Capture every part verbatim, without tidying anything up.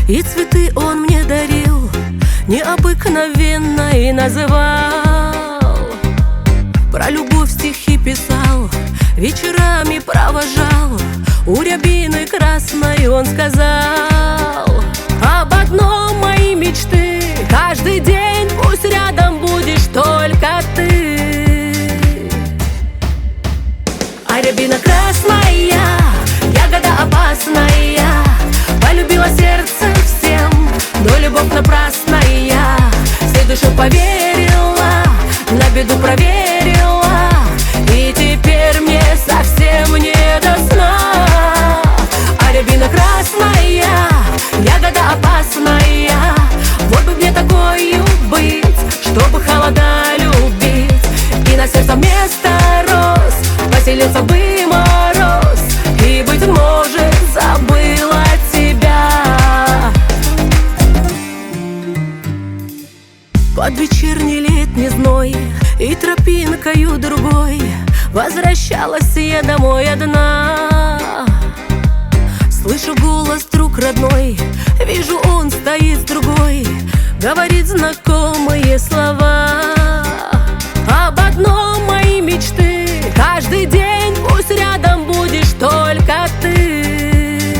И цветы он мне дарил необыкновенно и называл. Про любовь стихи писал, вечерами провожал. У рябины красной он сказал: об одном мои мечты, каждый день пусть рядом будешь только ты. А рябина красная, ягода опасная, полюбила сердце всем, но любовь напрасная. Всей душе поверила, на беду проверила, и теперь мне совсем не до сна. А рябина красная, ягода опасная, вот бы мне такою быть, чтобы холода любить. И на сердце вместо роз поселился бы мороз, и, быть может, забыла тебя. Под вечерний летний зной и тропинкою другой возвращалась я домой одна. Слышу голос друг родной, вижу, он стоит с другой, говорит знакомые слова. Об одном мои мечты, каждый день пусть рядом будешь только ты.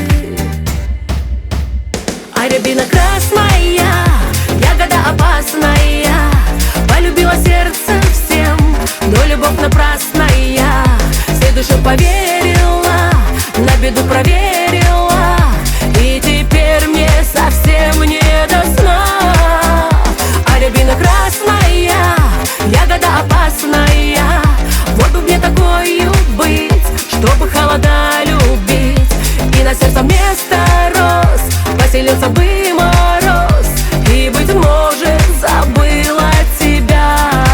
А рябина красная, ягода опасная, полюбила сердце всем, но любовь напрасная. Всей душе поверила, на беду проверила, и теперь мне совсем не до сна. А рябина красная, ягода опасная, вот бы мне такою быть, чтобы холода любить. И на сердце вместо роз поселился бы мороз, и, быть может, забыла тебя.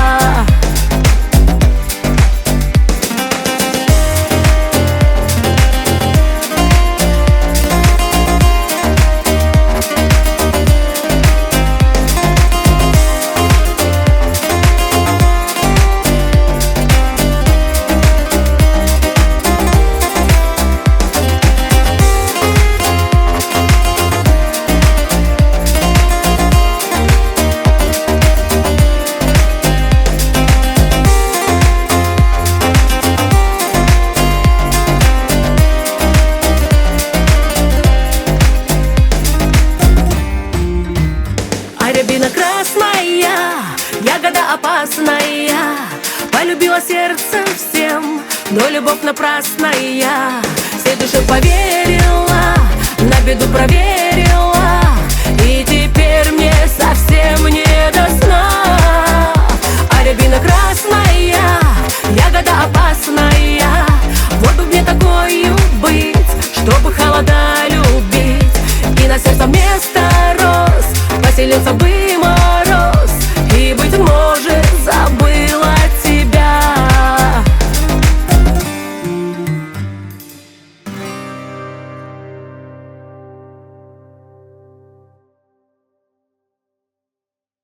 Рябина красная, ягода опасная, полюбила сердце всем, но любовь напрасная. Всей душе поверила, на беду проверила, и теперь мне совсем не до сна.